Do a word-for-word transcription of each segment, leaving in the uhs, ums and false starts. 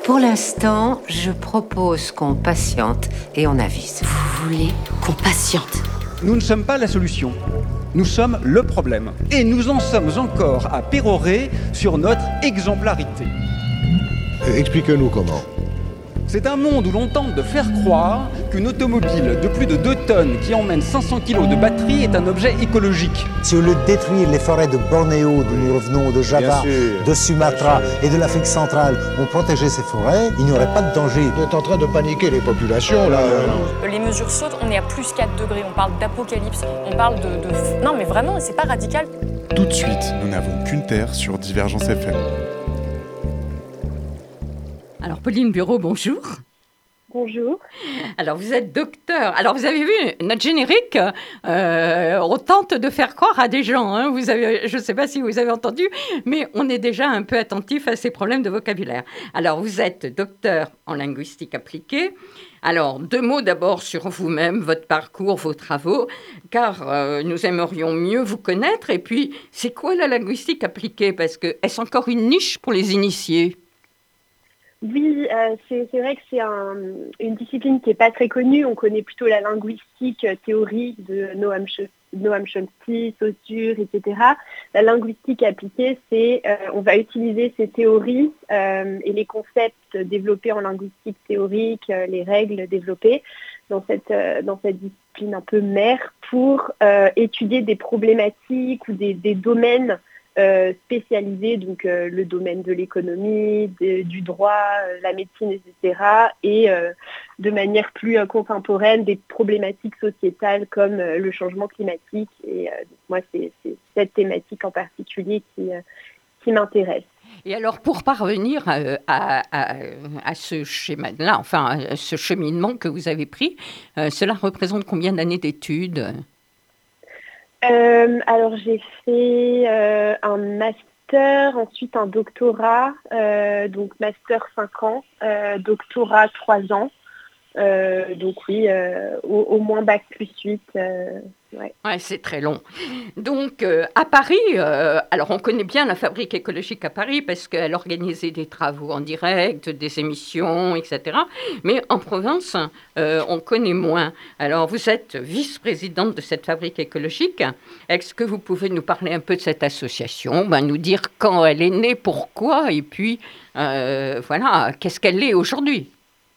Pour l'instant, je propose qu'on patiente et on avise. Vous voulez qu'on patiente? Nous ne sommes pas la solution. Nous sommes le problème. Et nous en sommes encore à pérorer sur notre exemplarité. Expliquez-nous comment. C'est un monde où l'on tente de faire croire qu'une automobile de plus de deux tonnes qui emmène cinq cents kilos de batterie est un objet écologique. Si au lieu de détruire les forêts de Bornéo, d'où nous revenons, de Java, de Sumatra et de l'Afrique centrale, on protégeait ces forêts, il n'y aurait pas de danger. Vous êtes en train de paniquer les populations, là. Les mesures sautent, on est à plus quatre degrés, on parle d'apocalypse, on parle de, de... Non mais vraiment, c'est pas radical. Tout de suite, nous n'avons qu'une terre sur Divergence F M. Alors, Pauline Bureau, bonjour. Bonjour. Alors, vous êtes docteur. Alors, vous avez vu notre générique, euh, on tente de faire croire à des gens. Hein. Vous avez, je ne sais pas si vous avez entendu, mais on est déjà un peu attentif à ces problèmes de vocabulaire. Alors, vous êtes docteur en linguistique appliquée. Alors, deux mots d'abord sur vous-même, votre parcours, vos travaux, car euh, nous aimerions mieux vous connaître. Et puis, c'est quoi la linguistique appliquée? Parce que est-ce encore une niche pour les initiés? Oui, euh, c'est, c'est vrai que c'est un, une discipline qui n'est pas très connue. On connaît plutôt la linguistique théorique de Noam, Ch- Noam Chomsky, Saussure, et cetera. La linguistique appliquée, c'est euh, on va utiliser ces théories euh, et les concepts développés en linguistique théorique, euh, les règles développées dans cette, euh, dans cette discipline un peu mère pour euh, étudier des problématiques ou des, des domaines Euh, spécialisés, donc euh, le domaine de l'économie, de, du droit, euh, la médecine, et cetera. Et euh, de manière plus euh, contemporaine, des problématiques sociétales comme euh, le changement climatique. Et euh, moi, c'est, c'est cette thématique en particulier qui, euh, qui m'intéresse. Et alors, pour parvenir à, à, à, à ce schéma-là, enfin, à ce cheminement que vous avez pris, euh, cela représente combien d'années d'études ? Euh, alors j'ai fait euh, un master, ensuite un doctorat, euh, donc master cinq ans, euh, doctorat trois ans, euh, donc oui, euh, au, au moins bac plus huit. Euh, ouais. Ouais, c'est très long. Donc euh, à Paris, euh, alors on connaît bien la Fabrique écologique à Paris parce qu'elle organisait des travaux en direct, des émissions, et cetera. Mais en province, euh, on connaît moins. Alors vous êtes vice-présidente de cette Fabrique écologique. Est-ce que vous pouvez nous parler un peu de cette association, ben, nous dire quand elle est née, pourquoi, et puis euh, voilà, qu'est-ce qu'elle est aujourd'hui?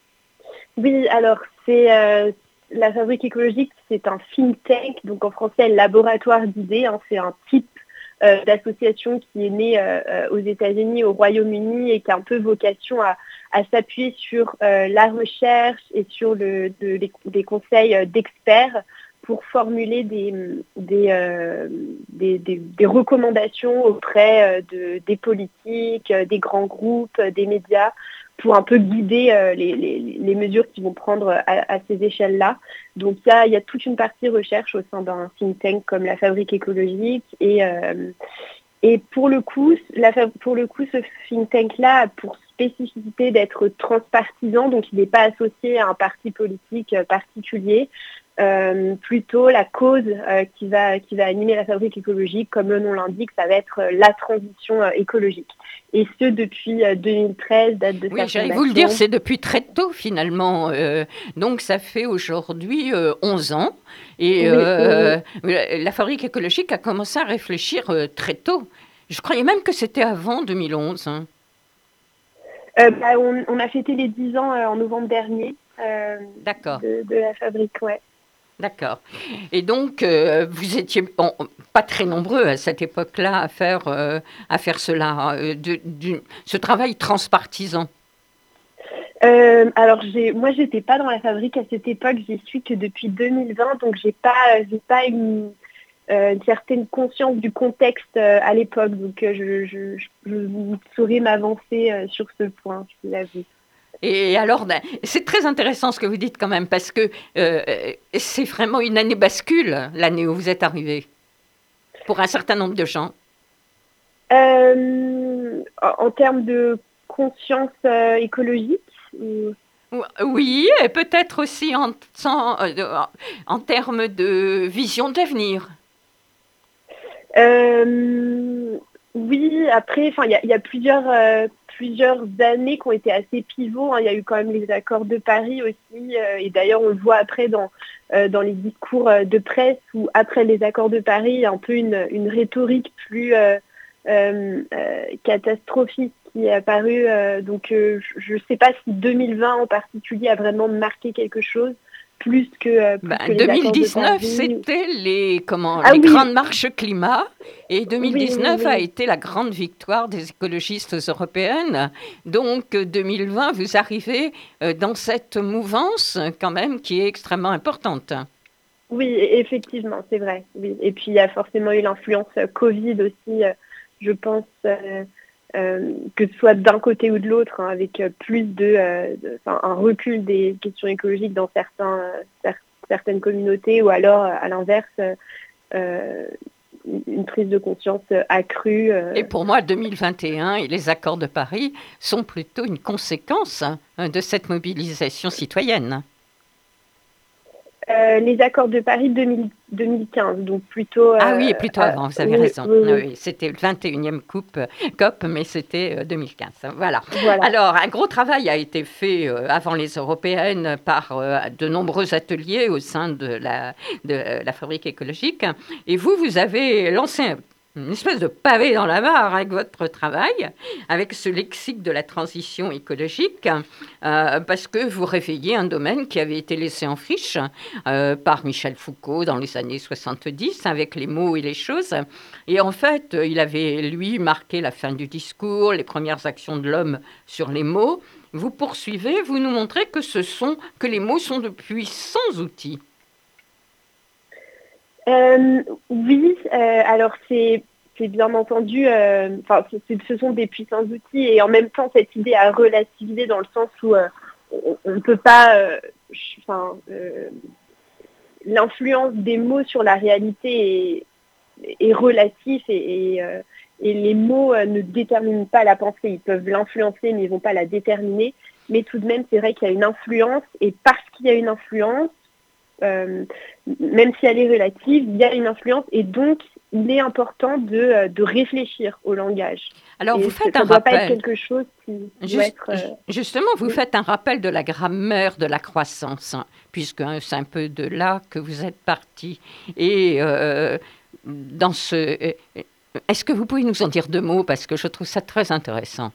Oui, alors c'est euh, la Fabrique écologique, c'est un think tank, donc en français laboratoire d'idées. Hein, c'est un type euh, d'association qui est né euh, aux États-Unis, au Royaume-Uni et qui a un peu vocation à, à s'appuyer sur euh, la recherche et sur le, de, des, des conseils d'experts pour formuler des, des, euh, des, des, des recommandations auprès de, des politiques, des grands groupes, des médias, pour un peu guider euh, les, les, les mesures qu'ils vont prendre à, à ces échelles-là. Donc il y a, y a toute une partie recherche au sein d'un think tank comme la Fabrique écologique. Et, euh, et pour, le coup, la, pour le coup, ce think tank-là a pour spécificité d'être transpartisan, donc il n'est pas associé à un parti politique particulier. Euh, plutôt la cause euh, qui, va, qui va animer la Fabrique écologique, comme le nom l'indique, ça va être euh, la transition euh, écologique. Et ce, depuis euh, deux mille treize, date de sa Oui, j'allais fondation. vous le dire, c'est depuis très tôt finalement. Euh, donc ça fait aujourd'hui euh, onze ans. Et Oui, euh, oui. la Fabrique écologique a commencé à réfléchir euh, très tôt. Je croyais même que c'était avant deux mille onze. Hein. Euh, bah, on, on a fêté les dix ans euh, en novembre dernier euh, D'accord. de, de la Fabrique, ouais. D'accord. Et donc, euh, vous étiez bon, pas très nombreux à cette époque-là à faire, euh, à faire cela, euh, de, de, ce travail transpartisan. Euh, alors, j'ai, moi, j'étais pas dans la Fabrique à cette époque. J'y suis que depuis deux mille vingt, donc j'ai pas, j'ai pas une, euh, une certaine conscience du contexte euh, à l'époque. Donc, euh, je, je, je, je saurais m'avancer euh, sur ce point, je vous l'avoue. Et alors, ben, c'est très intéressant ce que vous dites quand même, parce que euh, c'est vraiment une année bascule, l'année où vous êtes arrivé, pour un certain nombre de gens. Euh, en, en termes de conscience euh, écologique ou... Oui, et peut-être aussi en, en, en termes de vision de l'avenir. Euh, Oui, après, enfin, il y a, il y a plusieurs, euh, plusieurs années qui ont été assez pivots, hein. Il y a eu quand même les accords de Paris aussi, euh, et d'ailleurs on le voit après dans, euh, dans les discours euh, de presse où après les accords de Paris, il y a un peu une, une rhétorique plus euh, euh, euh, catastrophique qui est apparue. Euh, donc euh, je ne sais pas si deux mille vingt en particulier a vraiment marqué quelque chose. Plus que, euh, plus Ben, que les deux mille accords de dix-neuf, Paris. c'était les, comment, Ah les oui. grandes marches climat. Et deux mille dix-neuf Oui, oui, oui. a été la grande victoire des écologistes européennes. Donc, deux mille vingt, vous arrivez euh, dans cette mouvance, quand même, qui est extrêmement importante. Oui, effectivement, c'est vrai. Oui. Et puis, il y a forcément eu l'influence euh, Covid aussi, euh, je pense, euh, euh, que ce soit d'un côté ou de l'autre, hein, avec euh, plus de, euh, de, enfin, un recul des questions écologiques dans certains, euh, cer- certaines communautés, ou alors, euh, à l'inverse, euh, euh, une prise de conscience euh, accrue. euh. Et pour moi, deux mille vingt et un et les accords de Paris sont plutôt une conséquence hein, de cette mobilisation citoyenne. Euh, les accords de Paris deux mille, deux mille quinze, donc plutôt... Euh, Ah oui, plutôt avant, euh, vous avez oui, raison. oui, oui. Oui, c'était le vingt et unième coupe, COP, mais c'était euh, deux mille quinze. Voilà. Voilà. Alors, un gros travail a été fait euh, avant les européennes par euh, de nombreux ateliers au sein de la, de euh, la fabrique écologique. Et vous, vous avez lancé un une espèce de pavé dans la mare avec votre travail, avec ce lexique de la transition écologique, euh, parce que vous réveillez un domaine qui avait été laissé en friche euh, par Michel Foucault dans les années soixante-dix, avec les mots et les choses. Et en fait, il avait, lui, marqué la fin du discours, les premières actions de l'homme sur les mots. Vous poursuivez, vous nous montrez que, ce sont, que les mots sont de puissants outils. Euh, oui, euh, alors c'est, c'est bien entendu, euh, enfin, c'est, ce sont des puissants outils et en même temps cette idée à relativiser dans le sens où euh, on ne peut pas, euh, enfin, euh, l'influence des mots sur la réalité est, est relative et, et, euh, et les mots euh, ne déterminent pas la pensée, ils peuvent l'influencer mais ils ne vont pas la déterminer, mais tout de même c'est vrai qu'il y a une influence et parce qu'il y a une influence, Euh, même si elle est relative, il y a une influence et donc il est important de, de réfléchir au langage. Alors et vous faites ça un ne doit rappel. pas être quelque chose qui Juste, doit être... Euh... Justement, vous oui. faites un rappel de la grammaire de la croissance, hein, puisque hein, c'est un peu de là que vous êtes parti. Et euh, dans ce, est-ce que vous pouvez nous en dire deux mots parce que je trouve ça très intéressant.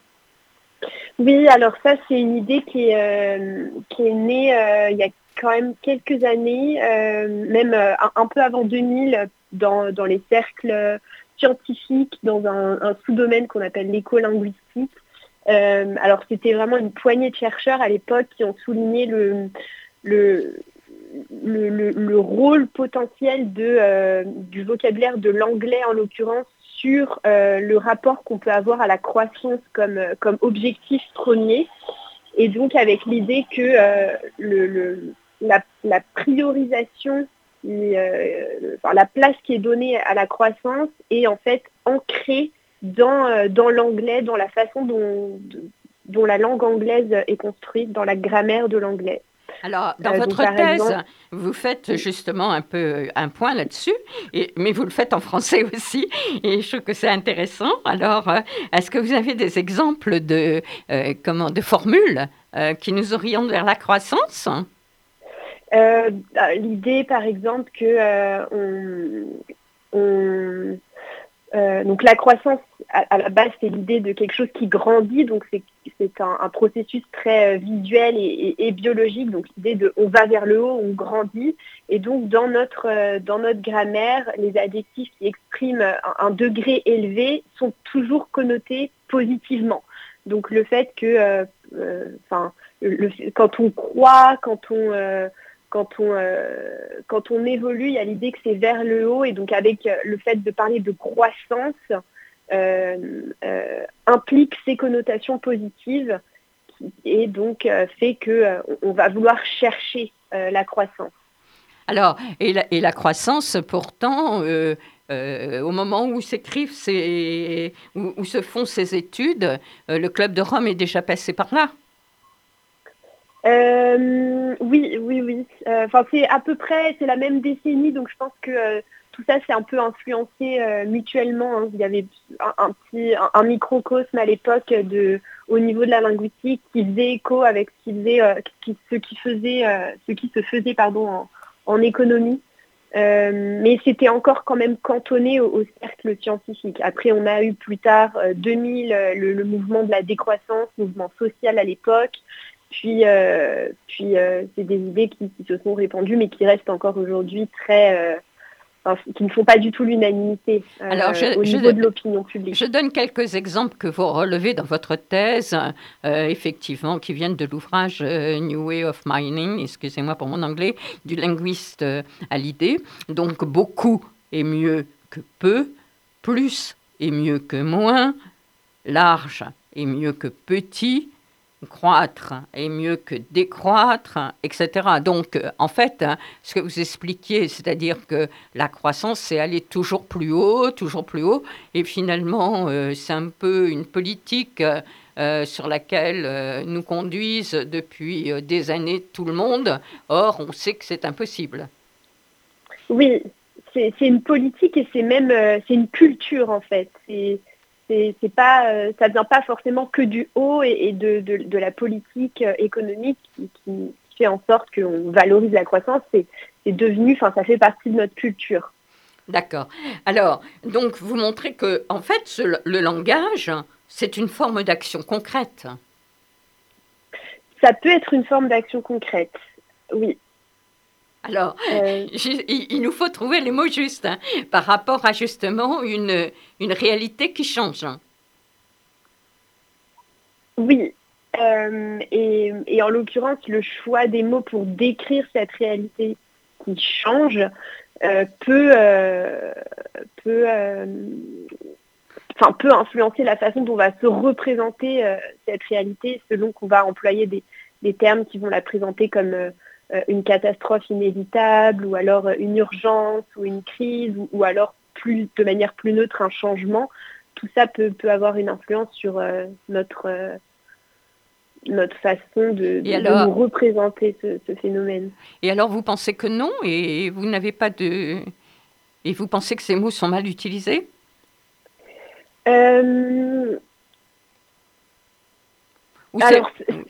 Oui, alors ça c'est une idée qui est, euh, qui est née euh, il y a quand même quelques années, euh, même euh, un, un peu avant deux mille, dans, dans les cercles scientifiques, dans un, un sous-domaine qu'on appelle l'écolinguistique. Euh, alors c'était vraiment une poignée de chercheurs à l'époque qui ont souligné le, le, le, le, le rôle potentiel de, euh, du vocabulaire de l'anglais en l'occurrence sur euh, le rapport qu'on peut avoir à la croissance comme, comme objectif premier. Et donc avec l'idée que euh, le, le, la, la priorisation, et, euh, enfin, la place qui est donnée à la croissance est en fait ancrée dans, euh, dans l'anglais, dans la façon dont, dont la langue anglaise est construite, dans la grammaire de l'anglais. Alors, dans euh, votre donc, thèse, exemple, vous faites justement un peu un point là-dessus, et, mais vous le faites en français aussi, et je trouve que c'est intéressant. Alors, euh, est-ce que vous avez des exemples de, euh, comment, de formules euh, qui nous orientent vers la croissance ? euh, L'idée, par exemple, que euh, on, on Euh, donc la croissance, à, à la base, c'est l'idée de quelque chose qui grandit, donc c'est, c'est un, un processus très euh, visuel et, et, et biologique, donc l'idée de on va vers le haut, on grandit, et donc dans notre, euh, dans notre grammaire, les adjectifs qui expriment un, un degré élevé sont toujours connotés positivement. Donc le fait que, euh, euh, enfin, le, quand on croit, quand on... Euh, Quand on, euh, quand on évolue, il y a l'idée que c'est vers le haut et donc avec le fait de parler de croissance euh, euh, implique ces connotations positives et donc euh, fait qu'on euh, on va vouloir chercher euh, la croissance. Alors, et la, et la croissance, pourtant, euh, euh, au moment où s'écrivent ces, où, où se font ces études, euh, le Club de Rome est déjà passé par là. Euh, oui, oui, oui. Enfin, euh, c'est à peu près, c'est la même décennie, donc je pense que euh, tout ça s'est un peu influencé euh, mutuellement. Hein. Il y avait un, un petit un, un microcosme à l'époque de au niveau de la linguistique qui faisait écho avec ce qui faisait euh, qui, ce qui faisait euh, ce qui se faisait pardon en, en économie. Euh, mais c'était encore quand même cantonné au, au cercle scientifique. Après, on a eu plus tard euh, deux mille euh, le, le mouvement de la décroissance, mouvement social à l'époque. Puis, euh, puis euh, c'est des idées qui, qui se sont répandues, mais qui restent encore aujourd'hui très, euh, enfin, qui ne font pas du tout l'unanimité euh, Alors, je, au je, niveau de l'opinion publique. Je donne quelques exemples que vous relevez dans votre thèse, euh, effectivement, qui viennent de l'ouvrage euh, New Way of Mining, excusez-moi pour mon anglais, du linguiste euh, Hallyday. Donc, beaucoup est mieux que peu, plus est mieux que moins, large est mieux que petit, croître est mieux que décroître, et cetera. Donc, en fait, ce que vous expliquiez, c'est-à-dire que la croissance, c'est aller toujours plus haut, toujours plus haut, et finalement, euh, c'est un peu une politique euh, sur laquelle euh, nous conduisent depuis euh, des années tout le monde. Or, on sait que c'est impossible. Oui, c'est, c'est une politique et c'est même euh, c'est une culture, en fait. C'est... C'est, c'est pas, euh, ça ne vient pas forcément que du haut et, et de, de, de la politique euh, économique qui, qui fait en sorte qu'on valorise la croissance. C'est, c'est devenu, enfin, ça fait partie de notre culture. D'accord. Alors, donc, vous montrez que, en fait, ce, le langage, c'est une forme d'action concrète. Ça peut être une forme d'action concrète, oui. Alors, euh... il, il nous faut trouver les mots justes hein, par rapport à justement une, une réalité qui change. Oui, euh, et, et en l'occurrence, le choix des mots pour décrire cette réalité qui change euh, peut, euh, peut, euh, enfin, peut influencer la façon dont va se représenter euh, cette réalité selon qu'on va employer des, des termes qui vont la présenter comme... Euh, une catastrophe inévitable, ou alors une urgence, ou une crise, ou, ou alors plus, de manière plus neutre, un changement. Tout ça peut, peut avoir une influence sur euh, notre, euh, notre façon de, de, alors, de nous représenter ce, ce phénomène. Et alors, vous pensez que non, et vous n'avez pas de... Et vous pensez que ces mots sont mal utilisés ? euh... Alors,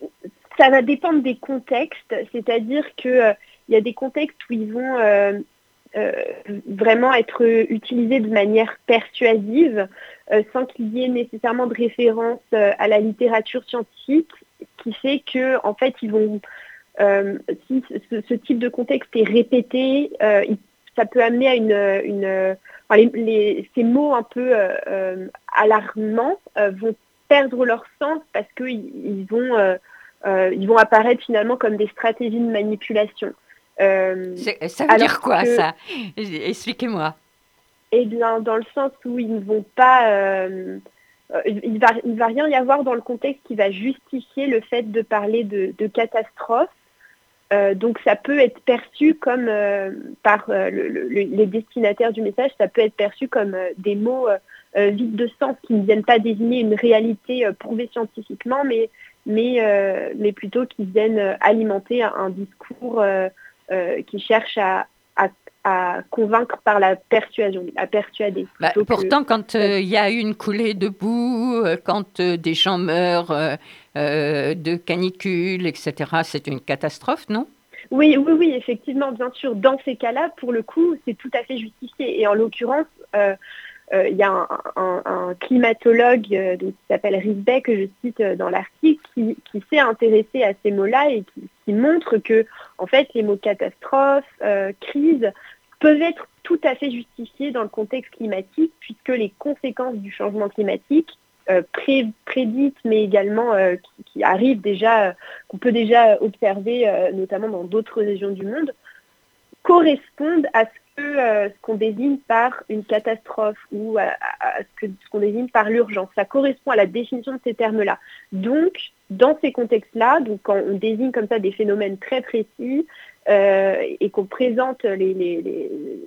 ça va dépendre des contextes, c'est-à-dire qu'il euh, y a des contextes où ils vont euh, euh, vraiment être utilisés de manière persuasive, euh, sans qu'il y ait nécessairement de référence euh, à la littérature scientifique, qui fait que en fait, ils vont, euh, si ce, ce type de contexte est répété, euh, il, ça peut amener à une, une enfin, les, les, ces mots un peu euh, alarmants euh, vont perdre leur sens parce qu'ils ils vont euh, Euh, ils vont apparaître finalement comme des stratégies de manipulation. Euh, ça veut dire quoi, que, ça ? Expliquez-moi. Eh bien, dans le sens où ils ne vont pas... Euh, il ne va, il va rien y avoir dans le contexte qui va justifier le fait de parler de, de catastrophe. Euh, donc, ça peut être perçu comme, euh, par euh, le, le, les destinataires du message, ça peut être perçu comme euh, des mots euh, vides de sens qui ne viennent pas désigner une réalité euh, prouvée scientifiquement, mais... Mais, euh, mais plutôt qui viennent alimenter un, un discours euh, euh, qui cherche à, à, à convaincre par la persuasion, à persuader. Bah, pourtant, que... quand il euh, y a une coulée de boue, euh, quand euh, des gens meurent euh, euh, de canicule, et cetera, c'est une catastrophe, non ? Oui, oui, oui, effectivement, bien sûr. Dans ces cas-là, pour le coup, c'est tout à fait justifié. Et en l'occurrence... Euh, Euh, il y a un, un, un climatologue euh, donc, qui s'appelle Risbeck, que je cite euh, dans l'article, qui, qui s'est intéressé à ces mots-là et qui, qui montre que en fait, les mots catastrophe, euh, crise peuvent être tout à fait justifiés dans le contexte climatique, puisque les conséquences du changement climatique, euh, pré, prédites, mais également euh, qui, qui arrivent déjà, euh, qu'on peut déjà observer, euh, notamment dans d'autres régions du monde, correspondent à ce que euh, ce qu'on désigne par une catastrophe ou à, à, à ce, que, ce qu'on désigne par l'urgence. Ça correspond à la définition de ces termes-là. Donc, dans ces contextes-là, donc quand on désigne comme ça des phénomènes très précis euh, et qu'on présente les, les, les,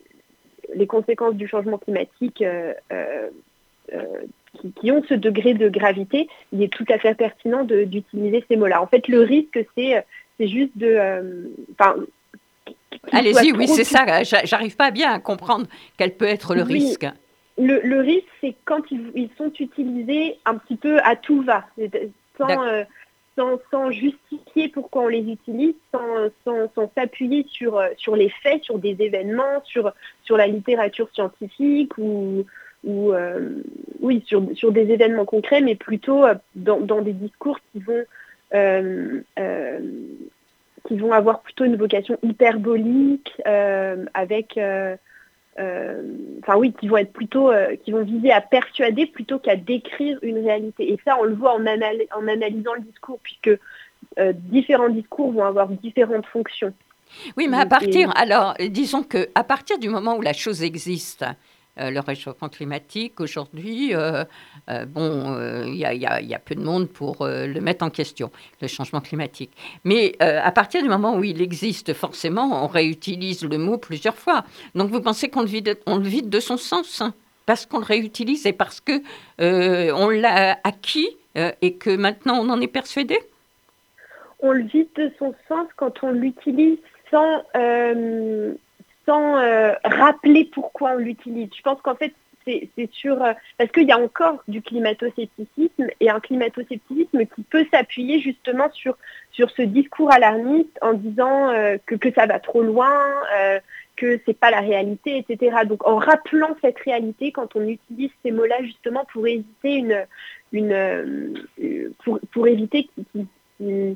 les conséquences du changement climatique euh, euh, euh, qui, qui ont ce degré de gravité, il est tout à fait pertinent de, d'utiliser ces mots-là. En fait, le risque, c'est, c'est juste de... Enfin, euh, Allez-y, oui, c'est ça. J'arrive pas bien à comprendre quel peut être le oui. risque. Le, le risque, c'est quand ils, ils sont utilisés un petit peu à tout va, sans, euh, sans, sans justifier pourquoi on les utilise, sans, sans, sans s'appuyer sur, sur les faits, sur des événements, sur, sur la littérature scientifique ou, ou euh, oui, sur, sur des événements concrets, mais plutôt dans, dans des discours qui vont, euh, euh, qui vont avoir plutôt une vocation hyperbolique, euh, avec... Euh, Euh, enfin oui, qui vont être plutôt, euh, qui vont viser à persuader plutôt qu'à décrire une réalité. Et ça, on le voit en, anal en analysant le discours, puisque euh, différents discours vont avoir différentes fonctions. Oui, mais à partir, alors, disons que à partir du moment où la chose existe, euh, le réchauffement climatique, aujourd'hui, euh, euh, bon, il euh, y, y, y a peu de monde pour euh, le mettre en question, le changement climatique. Mais euh, à partir du moment où il existe, forcément, on réutilise le mot plusieurs fois. Donc, vous pensez qu'on le vide, on le vide de son sens, hein, parce qu'on le réutilise et parce que euh, on l'a acquis euh, et que maintenant on en est persuadé? On le vide de son sens quand on l'utilise sans... Euh, sans euh, rappeler pourquoi on l'utilise. Je pense qu'en fait, c'est sur... Euh, parce qu'il y a encore du climato-scepticisme, et un climato-scepticisme qui peut s'appuyer justement sur, sur ce discours alarmiste en disant euh, que, que ça va trop loin, euh, que c'est pas la réalité, et cetera. Donc en rappelant cette réalité, quand on utilise ces mots-là justement pour éviter une... une euh, pour, pour éviter qu'il... qu'il,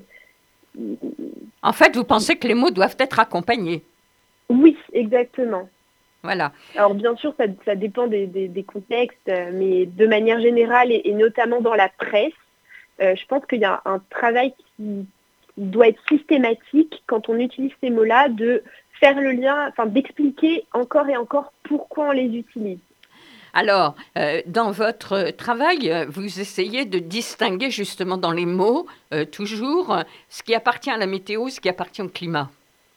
En fait, vous pensez que les mots doivent être accompagnés? Oui, exactement. Voilà. Alors bien sûr, ça, ça dépend des, des, des contextes, mais de manière générale, et, et notamment dans la presse, euh, je pense qu'il y a un travail qui, qui doit être systématique quand on utilise ces mots-là, de faire le lien, enfin d'expliquer encore et encore pourquoi on les utilise. Alors, euh, dans votre travail, vous essayez de distinguer justement dans les mots, euh, toujours, ce qui appartient à la météo, ce qui appartient au climat.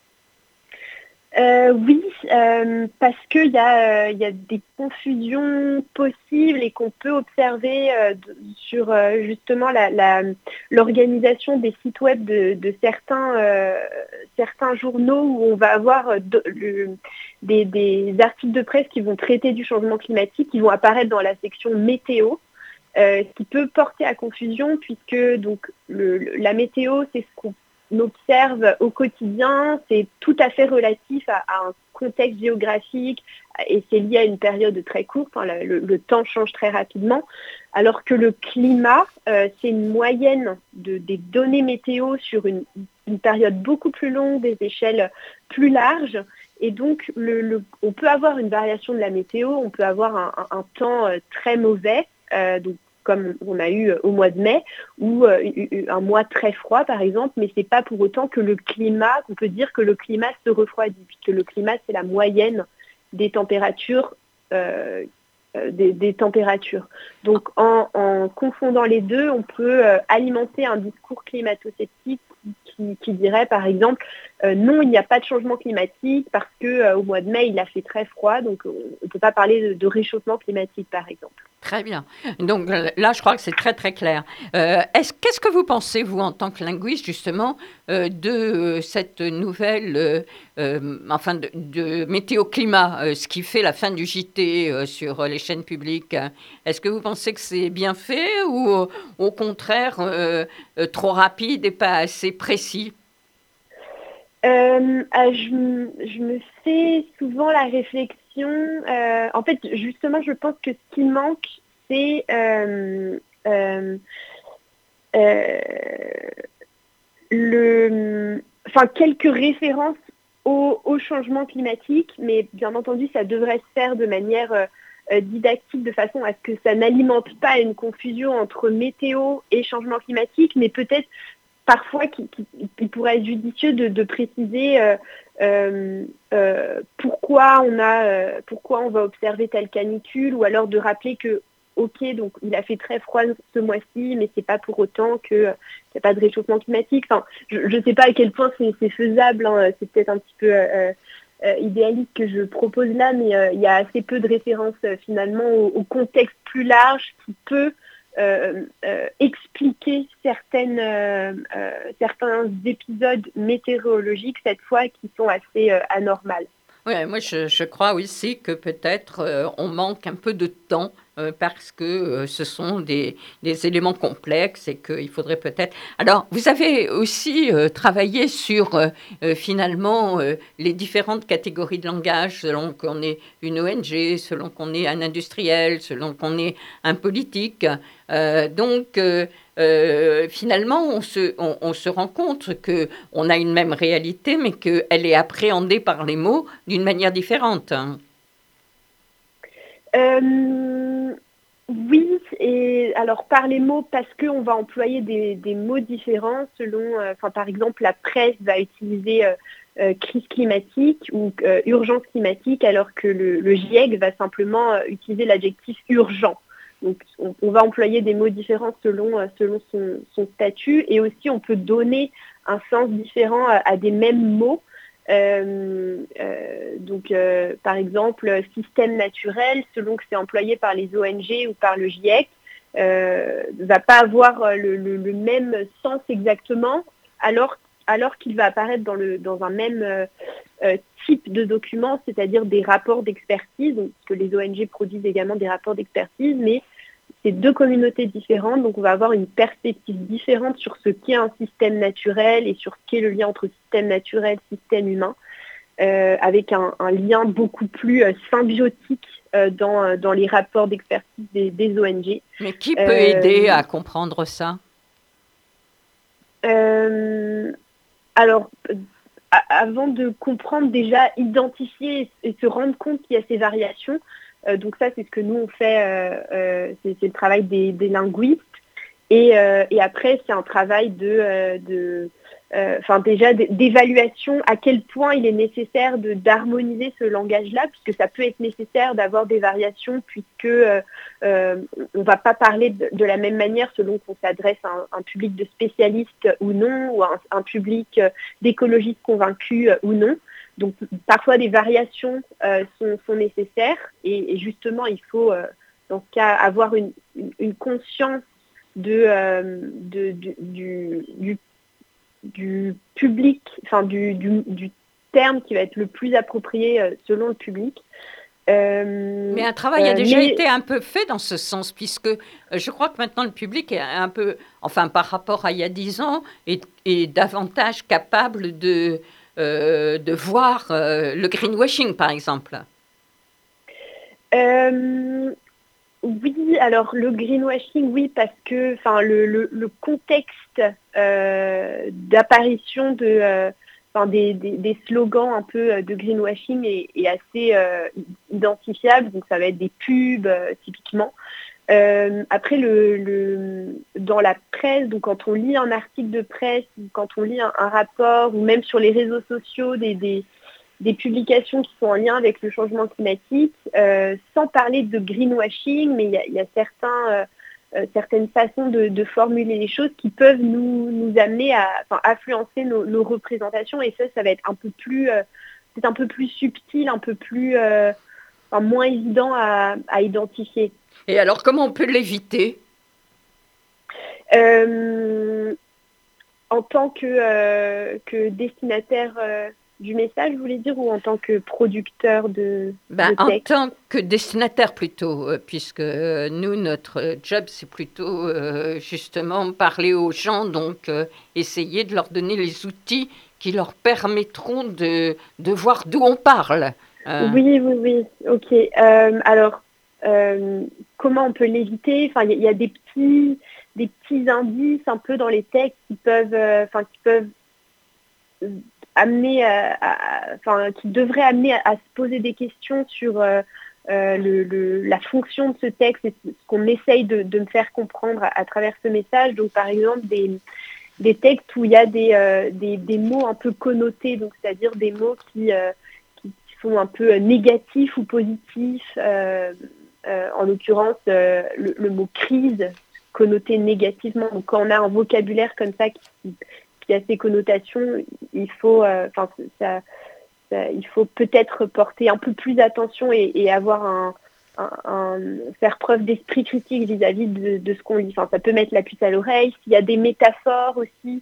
Euh, oui, euh, parce qu'il y, euh, y a des confusions possibles et qu'on peut observer euh, de, sur euh, justement l'organisation des sites web de, de certains, euh, certains journaux où on va avoir de, le, des, des articles de presse qui vont traiter du changement climatique, qui vont apparaître dans la section météo, euh, ce qui peut porter à confusion puisque donc, le, le, la météo, c'est ce qu'on on observe au quotidien, c'est tout à fait relatif à, à un contexte géographique et c'est lié à une période très courte, hein, le, le temps change très rapidement, alors que le climat, euh, c'est une moyenne de, des données météo sur une, une période beaucoup plus longue, des échelles plus larges, et donc le, le, on peut avoir une variation de la météo, on peut avoir un, un, un temps très mauvais, euh, donc comme on a eu au mois de mai, ou un mois très froid par exemple, mais ce n'est pas pour autant que le climat, qu'on peut dire que le climat se refroidit, puisque le climat c'est la moyenne des températures, euh, des, des températures. Donc en, en confondant les deux, on peut euh, alimenter un discours climato-sceptique qui, qui dirait par exemple euh, non, il n'y a pas de changement climatique parce que euh, au mois de mai il a fait très froid, donc on ne peut pas parler de, de réchauffement climatique par exemple. Très bien. Donc là, je crois que c'est très, très clair. Euh, Qu'est-ce que vous pensez, vous, en tant que linguiste, justement, euh, de euh, cette nouvelle, euh, euh, enfin, de, de météo-climat, euh, ce qui fait la fin du J T euh, sur euh, les chaînes publiques? Est-ce que vous pensez que c'est bien fait ou, euh, au contraire, euh, euh, trop rapide et pas assez précis? Euh, euh, je, je me fais souvent la réflexion, euh, en fait justement je pense que ce qui manque c'est euh, euh, euh, le, enfin, quelques références au, au changement climatique, mais bien entendu ça devrait se faire de manière euh, didactique, de façon à ce que ça n'alimente pas une confusion entre météo et changement climatique, mais peut-être parfois, qui, qui, qui pourrait être judicieux de, de préciser euh, euh, euh, pourquoi on a, euh, pourquoi on va observer telle canicule, ou alors de rappeler que, ok, donc il a fait très froid ce mois-ci, mais c'est pas pour autant qu'il n'y a pas de réchauffement climatique. Enfin, je ne sais pas à quel point c'est faisable, hein, c'est peut-être un petit peu euh, euh, idéaliste que je propose là, mais euh, il y a assez peu de références euh, finalement au, au contexte plus large qui peut euh, euh, expliquer certaines, euh, euh, certains épisodes météorologiques, cette fois, qui sont assez euh, anormales. Ouais, moi, je, je crois aussi que peut-être euh, on manque un peu de temps euh, parce que euh, ce sont des, des éléments complexes et qu'il faudrait peut-être... Alors, vous avez aussi euh, travaillé sur euh, euh, finalement euh, les différentes catégories de langage, selon qu'on est une O N G, selon qu'on est un industriel, selon qu'on est un politique. Euh, donc... Euh, Euh, finalement, on se, on, on se rend compte qu'on a une même réalité, mais qu'elle est appréhendée par les mots d'une manière différente. Euh, oui, et alors par les mots, parce qu'on va employer des, des mots différents selon, euh, enfin, par exemple, la presse va utiliser euh, euh, crise climatique ou euh, urgence climatique, alors que le, le GIEC va simplement euh, utiliser l'adjectif urgent. Donc, on, on va employer des mots différents selon, euh, selon son, son statut, et aussi on peut donner un sens différent à, à des mêmes mots. Euh, euh, donc, euh, par exemple, système naturel, selon que c'est employé par les O N G ou par le GIEC, euh, ne va pas avoir le, le, le même sens exactement, alors, alors qu'il va apparaître dans, le, dans un même euh, euh, type de document, c'est-à-dire des rapports d'expertise, donc, parce que les O N G produisent également des rapports d'expertise, mais c'est deux communautés différentes, donc on va avoir une perspective différente sur ce qu'est un système naturel et sur ce qu'est le lien entre système naturel et système humain, euh, avec un, un lien beaucoup plus euh, symbiotique euh, dans, dans les rapports d'expertise des, des O N G. Mais qui peut euh, aider à comprendre ça euh, Alors, avant de comprendre, déjà identifier et se rendre compte qu'il y a ces variations. Euh, donc ça, c'est ce que nous, on fait, euh, euh, c'est, c'est le travail des, des linguistes. Et, euh, et après, c'est un travail de, euh, de euh, enfin déjà d'évaluation à quel point il est nécessaire de, d'harmoniser ce langage-là, puisque ça peut être nécessaire d'avoir des variations, puisque euh, euh, on ne va pas parler de, de la même manière selon qu'on s'adresse à un, un public de spécialistes ou non, ou à un, un public d'écologistes convaincus ou non. Donc parfois des variations euh, sont, sont nécessaires, et, et justement il faut euh, dans ce cas avoir une, une, une conscience de, euh, de, de du, du, du public, enfin du, du, du terme qui va être le plus approprié euh, selon le public. Euh, mais un travail a déjà mais... été un peu fait dans ce sens, puisque euh, je crois que maintenant le public est un peu, enfin par rapport à il y a dix ans, est, est davantage capable de Euh, de voir euh, le greenwashing, par exemple. Euh, oui, alors le greenwashing, oui, parce que enfin, le, le, le contexte euh, d'apparition de, euh, enfin, des, des, des slogans un peu de greenwashing est, est assez euh, identifiable, donc ça va être des pubs, euh, typiquement. Euh, après, le, le, dans la presse, donc quand on lit un article de presse, quand on lit un, un rapport, ou même sur les réseaux sociaux, des, des, des publications qui sont en lien avec le changement climatique, euh, sans parler de greenwashing, mais il y, y a certains, euh, certaines façons de, de formuler les choses qui peuvent nous, nous amener à enfin, influencer nos, nos représentations, et ça, ça va être un peu plus, euh, c'est un peu plus subtil, un peu plus, euh, enfin, moins évident à, à identifier. Et alors, comment on peut l'éviter ? euh, En tant que, euh, que destinataire euh, du message, vous voulez dire, ou en tant que producteur de, ben, de texte ? En tant que destinataire plutôt, euh, puisque euh, nous, notre job, c'est plutôt euh, justement parler aux gens, donc euh, essayer de leur donner les outils qui leur permettront de, de voir d'où on parle. Euh... Oui, oui, oui, ok. Euh, alors, Euh, comment on peut l'éviter ? Enfin, il y, y a des petits, des petits indices un peu dans les textes qui peuvent, euh, enfin, qui peuvent amener, à, à, enfin, qui devraient amener à, à se poser des questions sur euh, euh, le, le, la fonction de ce texte et ce qu'on essaye de, de me faire comprendre à, à travers ce message. Donc, par exemple, des, des textes où il y a des, euh, des, des mots un peu connotés, donc c'est-à-dire des mots qui, euh, qui sont un peu négatifs ou positifs. Euh, Euh, en l'occurrence, euh, le, le mot crise connoté négativement. Donc, quand on a un vocabulaire comme ça qui, qui a ces connotations, il faut, euh, enfin, ça, ça, il faut peut-être porter un peu plus attention et, et avoir un, un, un, faire preuve d'esprit critique vis-à-vis de, de ce qu'on lit. Enfin, ça peut mettre la puce à l'oreille. S'il y a des métaphores aussi.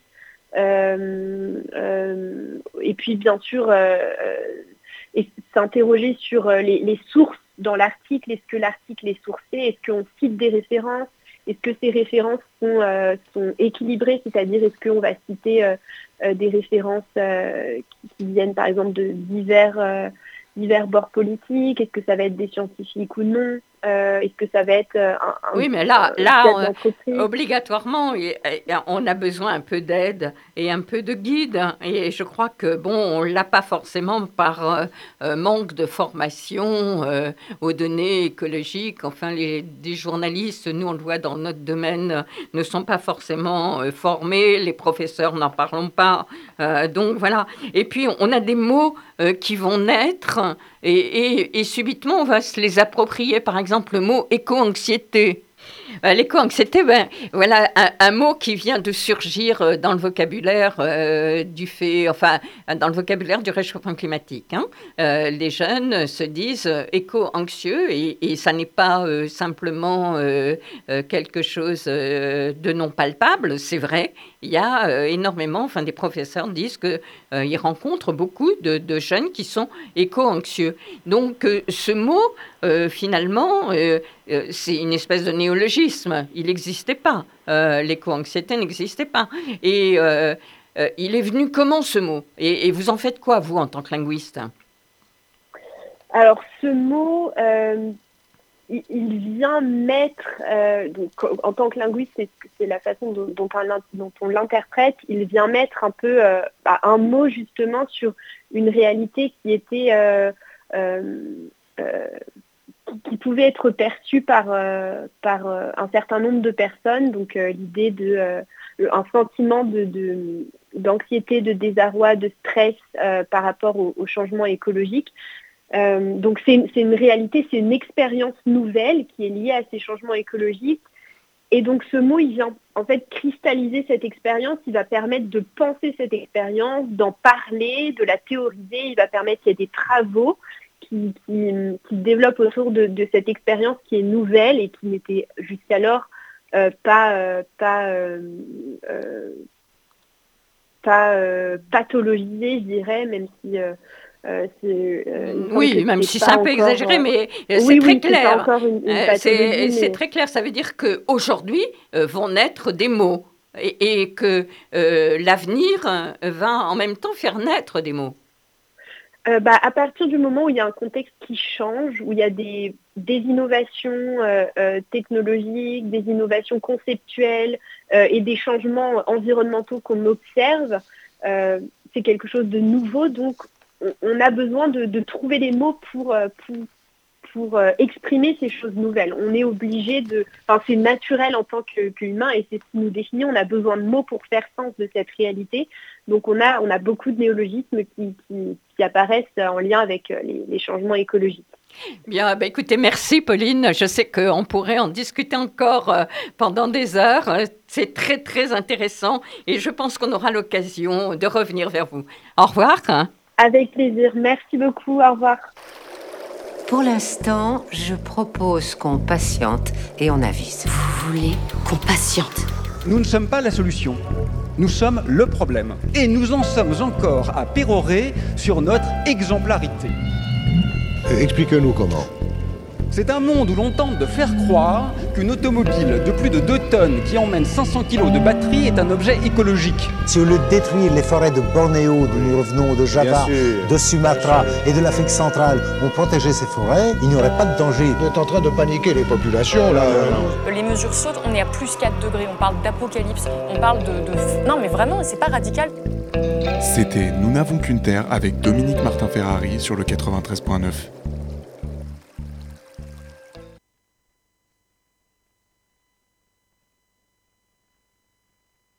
Euh, euh, et puis, bien sûr, euh, et s'interroger sur les, les sources dans l'article. Est-ce que l'article est sourcé? Est-ce qu'on cite des références? Est-ce que ces références sont, euh, sont équilibrées? C'est-à-dire, est-ce qu'on va citer euh, euh, des références euh, qui, qui viennent, par exemple, de divers... Euh, divers bords politiques? Est-ce que ça va être des scientifiques ou non? euh, Est-ce que ça va être un, un Oui, mais là, un là on, obligatoirement, on a besoin un peu d'aide et un peu de guide. Et je crois que, bon, on ne l'a pas forcément par euh, manque de formation euh, aux données écologiques. Enfin, les, des journalistes, nous, on le voit dans notre domaine, ne sont pas forcément euh, formés. Les professeurs n'en parlons pas. Euh, donc, voilà. Et puis, on a des mots euh, qui vont naître et, et, et subitement, on va se les approprier. Par exemple, le mot éco-anxiété. Euh, L'éco-anxiété, ben, voilà un, un mot qui vient de surgir dans le vocabulaire euh, du fait, enfin, dans le vocabulaire du réchauffement climatique. Hein. Euh, les jeunes se disent euh, éco-anxieux et, et ça n'est pas euh, simplement euh, euh, quelque chose euh, de non palpable. C'est vrai, il y a euh, énormément, enfin, des professeurs disent qu'ils euh, rencontrent beaucoup de, de jeunes qui sont éco-anxieux. Donc, euh, ce mot, euh, finalement, euh, euh, c'est une espèce de néologisme. Il n'existait pas. Euh, l'éco-anxiété n'existait pas. Et euh, euh, il est venu comment, ce mot? et, et vous en faites quoi, vous, en tant que linguiste? Alors, ce mot, euh, il, il vient mettre, euh, donc, en tant que linguiste, c'est, c'est la façon dont, dont, on, dont on l'interprète, il vient mettre un peu euh, bah, un mot, justement, sur une réalité qui était... Euh, euh, euh, qui pouvait être perçu par, euh, par euh, un certain nombre de personnes. Donc euh, l'idée de euh, un sentiment de, de, d'anxiété, de désarroi, de stress euh, par rapport au, au changement écologique. Euh, donc c'est, c'est une réalité, c'est une expérience nouvelle qui est liée à ces changements écologiques. Et donc ce mot, il vient en fait cristalliser cette expérience, il va permettre de penser cette expérience, d'en parler, de la théoriser, il va permettre qu'il y ait des travaux Qui, qui, qui développe autour de, de cette expérience qui est nouvelle et qui n'était jusqu'alors euh, pas, euh, pas, euh, euh, pas euh, pathologisée, je dirais, même si euh, euh, c'est... Euh, oui, même si c'est un peu encore, exagéré, mais euh, c'est oui, très oui, clair. C'est encore une, une pathologie, c'est, mais... c'est très clair, ça veut dire qu'aujourd'hui euh, vont naître des mots et, et que euh, l'avenir va en même temps faire naître des mots. Euh, bah, à partir du moment où il y a un contexte qui change, où il y a des, des innovations euh, euh, technologiques, des innovations conceptuelles euh, et des changements environnementaux qu'on observe, euh, c'est quelque chose de nouveau. Donc, on, on a besoin de, de trouver des mots pour, pour, pour euh, exprimer ces choses nouvelles. On est obligé de... Enfin, c'est naturel en tant que, qu'humain et c'est ce qui nous définit. On a besoin de mots pour faire sens de cette réalité. Donc, on a, on a beaucoup de néologismes qui, qui, qui apparaissent en lien avec les, les changements écologiques. Bien, bah écoutez, merci Pauline. Je sais qu'on pourrait en discuter encore euh, pendant des heures. C'est très, très intéressant et je pense qu'on aura l'occasion de revenir vers vous. Au revoir. Avec plaisir. Merci beaucoup. Au revoir. Pour l'instant, je propose qu'on patiente et on avise. Vous voulez qu'on patiente? Nous ne sommes pas la solution. Nous sommes le problème. Et nous en sommes encore à pérorer sur notre exemplarité. Expliquez-nous comment. C'est un monde où l'on tente de faire croire qu'une automobile de plus de deux tonnes qui emmène cinq cents kilos de batterie est un objet écologique. Si au lieu de détruire les forêts de Bornéo, d'où nous revenons, de Java, de Sumatra et de l'Afrique centrale, on protégeait ces forêts, il n'y aurait pas de danger. Vous êtes en train de paniquer les populations, là. Les mesures sautent, on est à plus quatre degrés, on parle d'apocalypse, on parle de... de... Non mais vraiment, c'est pas radical. C'était Nous n'avons qu'une terre avec Dominique Martin-Ferrari sur le quatre-vingt-treize point neuf.